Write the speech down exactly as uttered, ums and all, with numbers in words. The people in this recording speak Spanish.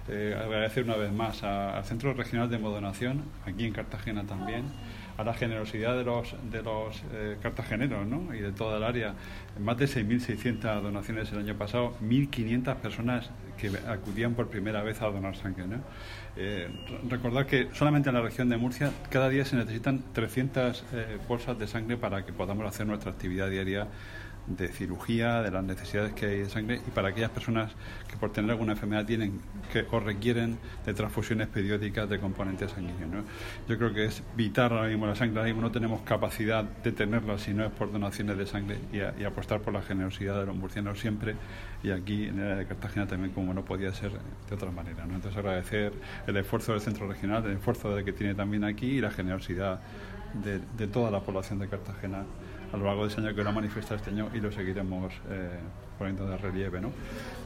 eh, agradecer una vez más a, al Centro Regional de Hemodonación, aquí en Cartagena también, a la generosidad de los de los eh, cartageneros, ¿no? Y de toda el área. Más de seis mil seiscientas donaciones el año pasado, mil quinientas personas que acudían por primera vez a donar sangre, ¿no? Eh, recordar que solamente en la región de Murcia cada día se necesitan trescientas eh, bolsas de sangre para que podamos hacer nuestra actividad diaria de cirugía, de las necesidades que hay de sangre, y para aquellas personas que por tener alguna enfermedad tienen que o requieren de transfusiones periódicas de componentes sanguíneos, ¿no? Yo creo que es vital ahora mismo la sangre. Ahora mismo no tenemos capacidad de tenerla si no es por donaciones de sangre, y, a, y apostar por la generosidad de los murcianos siempre, y aquí en el área de Cartagena también, como no podía ser de otra manera, ¿no? Entonces agradecer el esfuerzo del centro regional, el esfuerzo de que tiene también aquí, y la generosidad de, de toda la población de Cartagena a lo largo de ese año, que lo ha manifestado este año y lo seguiremos eh, poniendo de relieve, ¿no?